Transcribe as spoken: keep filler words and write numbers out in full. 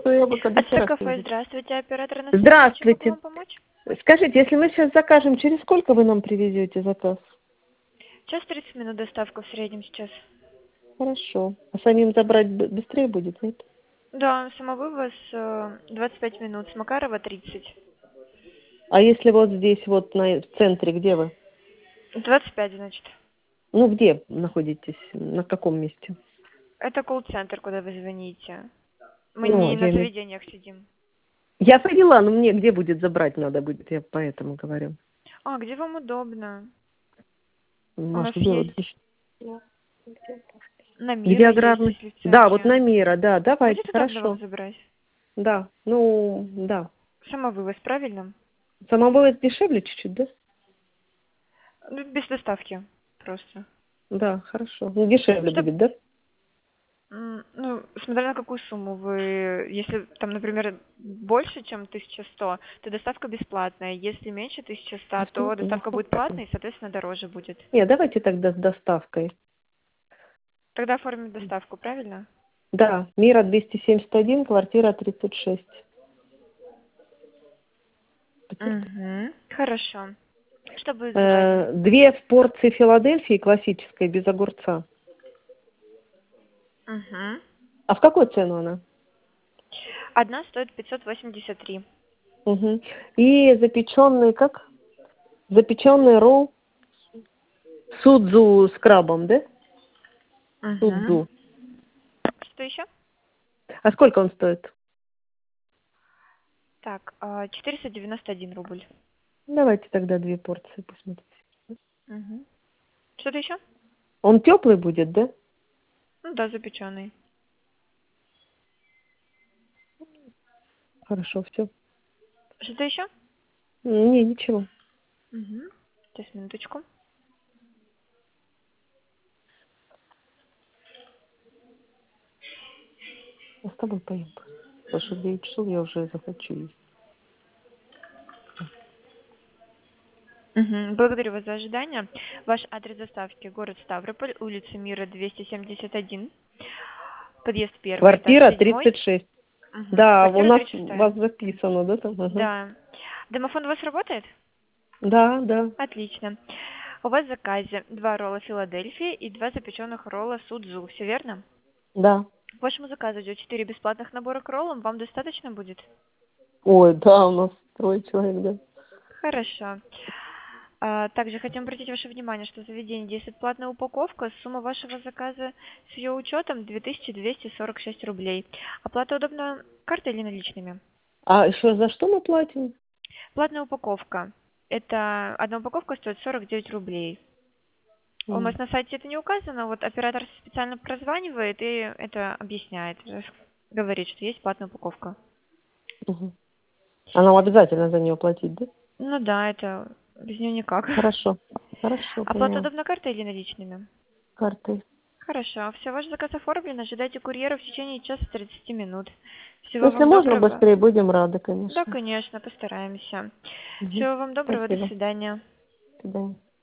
Я бы когда еще раз Ацтекафе, увидела. здравствуйте, оператор на связи. Чем Здравствуйте. могу вам помочь? Скажите, если мы сейчас закажем, через сколько вы нам привезете заказ? Час тридцать минут доставка в среднем сейчас. Хорошо. А самим забрать б- быстрее будет, нет? Да, самовывоз э, двадцать пять минут, с Макарова тридцать. А если вот здесь, вот на, в центре, где вы? двадцать пять, значит. Ну, где находитесь? На каком месте? Это колл-центр, куда вы звоните. Мы Ну, не на я имею... заведениях сидим. Я поняла, но мне где будет забрать надо будет, я поэтому говорю. А, где вам удобно? У Может, нас где вот есть здесь? на Где Мира есть, аграрный? если в Да, вот центре. на Мира, да, давайте, Будет удобно вам хорошо. забрать? Да, ну, да. Самовывоз, правильно? Самовывоз дешевле чуть-чуть, да? Ну, без доставки просто. Да, хорошо. Ну, дешевле Чтоб будет, да? М, Ну, смотря на какую сумму вы, если там, например, больше, чем тысяча сто, то доставка бесплатная. Если меньше тысячи ста, то Бесплатно, ну, доставка будет хорошо. платной и, соответственно, дороже будет. Не, давайте тогда с доставкой. Тогда оформим доставку, правильно? Да, Мира двести семьдесят один, квартира тридцать шесть. Угу. Хорошо. Что будет в заказе? Э, Две порции Филадельфии классической, без огурца. Угу. А в какую цену она? Одна стоит пятьсот восемьдесят три. Угу. И запеченный, как? Запеченный ролл судзу с крабом, да? Угу. Судзу. Что еще? А сколько он стоит? Так, а, четыреста девяносто один рубль. Давайте тогда две порции, посмотрите. Угу. Что-то еще? Он теплый будет, да? Ну да, запеченный. Хорошо, все. Что-то еще? Не, ничего. Угу. Сейчас, минуточку. Я с тобой поем. Потому что в девять часов я уже захочу есть. Мгм. Благодарю вас за ожидание. Ваш адрес доставки: город Ставрополь, улица Мира, двести семьдесят один, подъезд первый, этаж Квартира седьмой. тридцать шесть. Мгм. Да, у Квартира нас тридцать у шестая. вас записано, да, там? Ага. Да. Домофон у вас работает? Да, да, Отлично. У вас в заказе два ролла Филадельфии и два запеченных ролла Судзу. Все верно? да. К вашему заказу идет четыре бесплатных набора к роллам. Вам достаточно будет? Ой, да, у нас трое человек, да. Хорошо. А, Также хотим обратить ваше внимание, что в заведении действует платная упаковка. Сумма вашего заказа с ее учетом две тысячи двести сорок шесть рублей. Оплата удобна картой или наличными? А еще за что мы платим? Платная упаковка. Это одна упаковка стоит сорок девять рублей. У нас М, на сайте это не указано, вот оператор специально прозванивает и это объясняет, рас- говорит, что есть платная упаковка. мгм. А нам обязательно за нее платить, да? Ну да, это без нее никак. Хорошо, хорошо, Оплата поняла. удобна картой или наличными? Картой. Хорошо. Все, ваш заказ оформлен. Ожидайте курьера в течение часа тридцати минут. Всего Если вам можно доброго. быстрее, будем рады, Да, конечно. конечно, постараемся. Мгм. Всего вам доброго. До Спасибо. свидания. До свидания.